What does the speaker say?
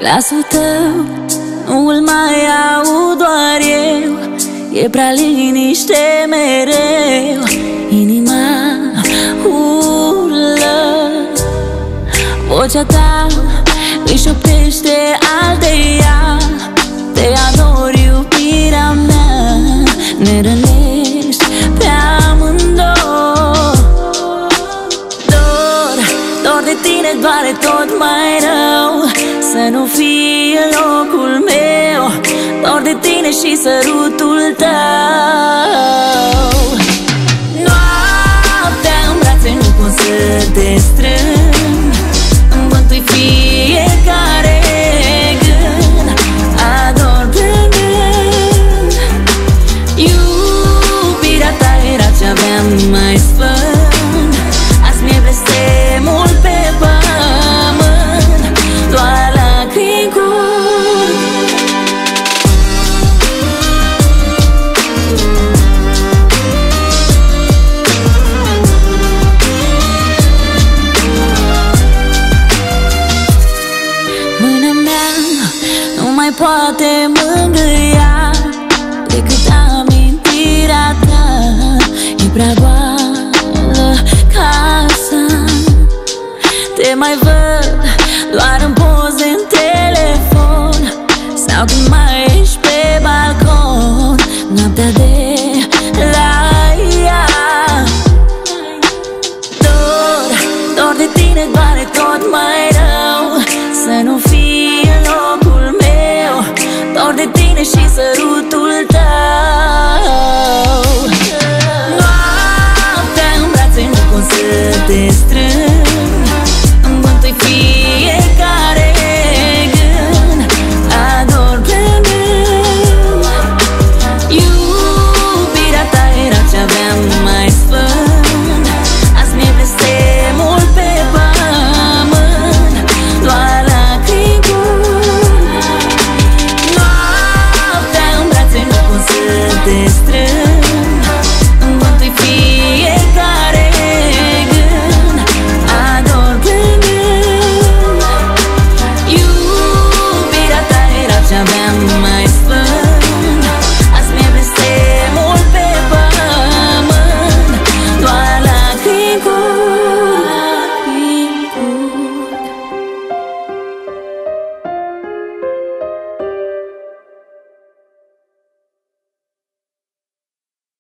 Glasul tău nu-l mai aud doar eu, e prea liniște mereu. Inima urlă, vocea ta îi șoptește alteia. Te ador, iubirea mea, ne rănești pe amândouă. Dor de tine doare tot mai rău, să nu fii în locul meu. Dor de tine și sărutul tău. Noaptea în brațe nu pot să te strâng, îmi bântui fiecare gând. Ador plângând, iubirea ta era ce-aveam mai sfânt. Azi mi-e blestemul pe pământ, doar lacrimi curg. Mâna mea nu mai poate mângâia decât amintirea ta. E prea goală casa, te mai văd doar în poze în telefon sau când mai ești pe balcon noaptea de la ea. Dor de tine doare tot mai rău, să nu fii în locul meu. Dor de tine și sărut